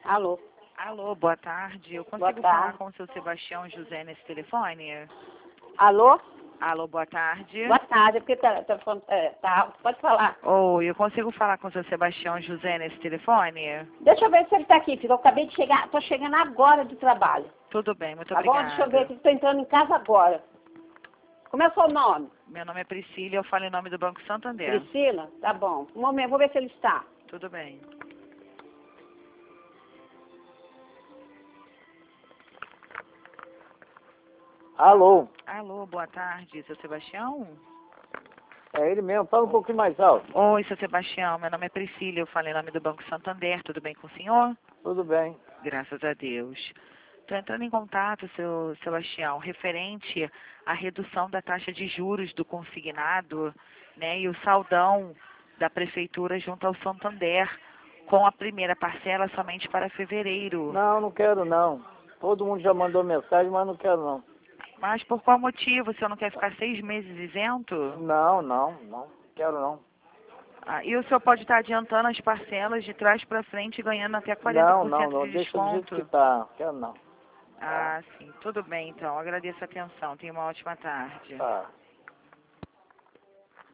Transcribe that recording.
Alô? Alô, boa tarde. Eu Boa consigo tarde. falar com o seu Sebastião José nesse telefone? Alô? Alô, boa tarde. Boa tarde, porque tá, tá, pode falar. Oi, eu consigo falar com o seu Sebastião José nesse telefone? Deixa eu ver se ele tá aqui, filho. Eu acabei de chegar, tô chegando agora do trabalho. Tudo bem, muito Tá bom? obrigada. Deixa eu ver, que tô entrando em casa agora. Como é o seu nome? Meu nome é Priscila, eu falo em nome do Banco Santander. Priscila? Tá bom. Um momento, vou ver se ele está. Tudo bem. Alô, Alô, boa tarde, seu Sebastião? é ele mesmo, fala um pouquinho mais alto. Oi, seu Sebastião, meu nome é Priscila, eu falo em nome do Banco Santander, tudo bem com o senhor? Tudo bem. Graças a Deus. Estou entrando em contato, seu Sebastião, referente à redução da taxa de juros do consignado, né, e o saldão da prefeitura junto ao Santander, com a primeira parcela somente para fevereiro. Não, não quero não. Todo mundo já mandou mensagem, mas não quero não. Mas por qual motivo? O senhor não quer ficar 6 meses isento? Não, quero não. Ah, e o senhor pode estar adiantando as parcelas de trás para frente, ganhando até 40% Não, de deixa do jeito desconto. que tá, quero não. Ah, sim. Tudo bem, então. Agradeço a atenção. Tenha uma ótima tarde. Tá.